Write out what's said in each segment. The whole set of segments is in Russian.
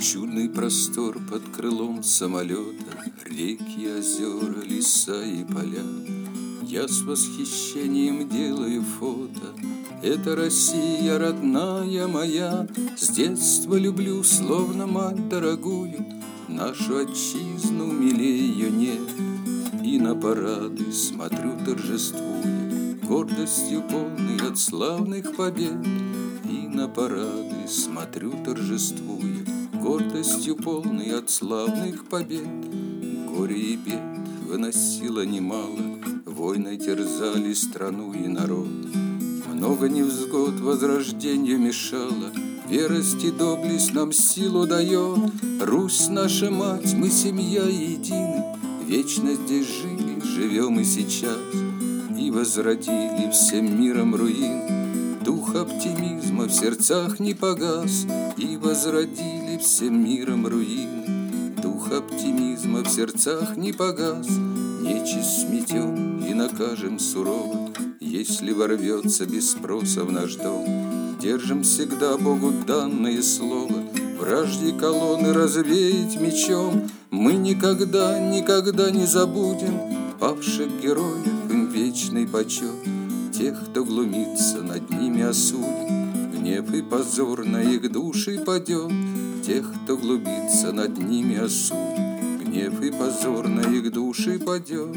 Чудный простор под крылом самолета, реки, озера, леса и поля. Я с восхищением делаю фото. Это Россия, родная моя. С детства люблю, словно мать дорогую. Нашу отчизну милее ее нет. И на парады смотрю, торжествуя, гордостью полной от славных побед. И на парады смотрю, торжествуя, гордостью полной от славных побед. Горе и бед выносило немало, войны терзали страну и народ. Много невзгод возрождению мешало, верость и доблесть нам силу дает. Русь наша мать, мы семья едины, вечно здесь жили, живем и сейчас. И возродили всем миром руин, дух оптимизма в сердцах не погас. И возродили всем миром руин, дух оптимизма в сердцах не погас. Нечисть сметем и накажем сурово, если ворвется без спроса в наш дом. Держим всегда Богу данное слово, вражьи колонны развеять мечом. Мы никогда, никогда не забудем павших героев, им вечный почет. Тех, кто глумится, над ними осудим, гнев и позор на их души падет. Тех, кто глумится, над ними осудим, гнев и позор на их души падет.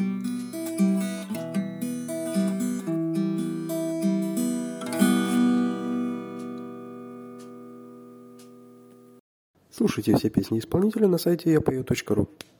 Слушайте все песни исполнителя на сайте yapою.ru.